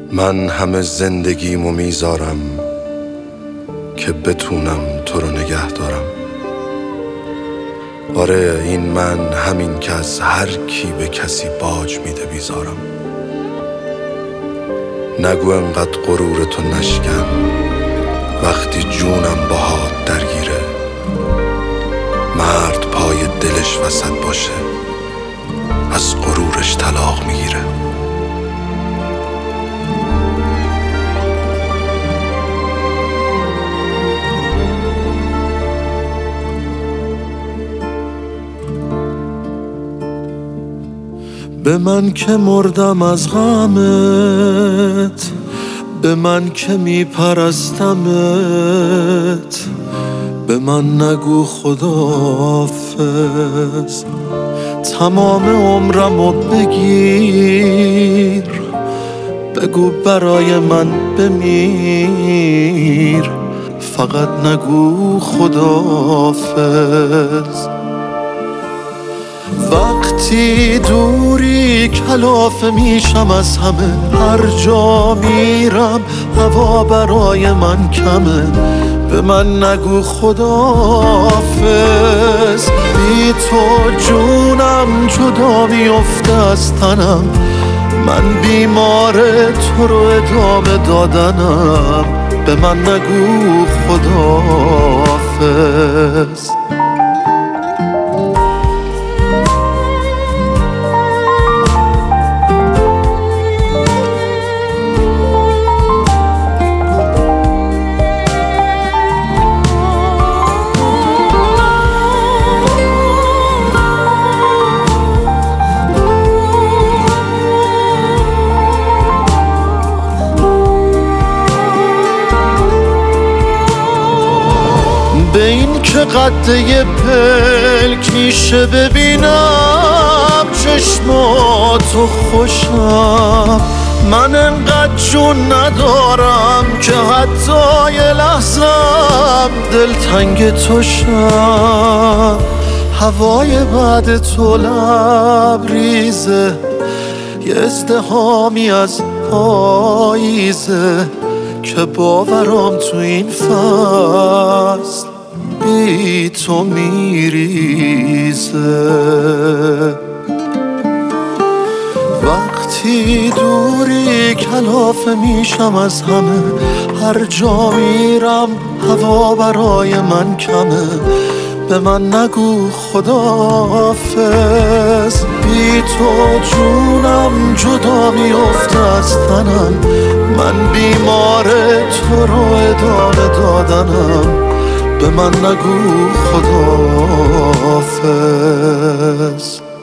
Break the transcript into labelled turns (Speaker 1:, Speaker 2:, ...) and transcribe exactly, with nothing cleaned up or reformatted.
Speaker 1: من همه زندگیمو میذارم که بتونم تو رو نگه دارم. آره این من، همین که از هر کی به کسی باج میده بیزارم. نگو انقدر غرور تو نشکن وقتی جونم باهات درگیره. مرد پای دلش وسط باشه از غرورش طلاق میگیره. به من که مردم از غمت، به من که میپرستمت، به من نگو خداحافظ. تمام عمرمو بگیر، بگو برای من بمیر، فقط نگو خداحافظ. وقتی دوری کلافه میشم از همه، هر جا میرم هوا برای من کمه. به من نگو خداحافظ، بی تو جونم جدا میفته از تنم. من بیمار تو رو ادامه دادنم. به من نگو خداحافظ. به این که قده پلک میشه ببینم چشماتو خوشم. من انقدر جون ندارم که حتی یه لحظم دلتنگ تو شم. هوای بعد تو لبریزه، یه ازدحامی از پاییزه که باورام تو این فصل بی تو میریزه. وقتی دوری کلافه میشم از همه، هر جا میرم هوا برای من کمه. به من نگو خداحافظ، بی تو جونم جدا میفته از تنم. من بیمار تو رو ادامه دادنم. به من نگو خداحافظ.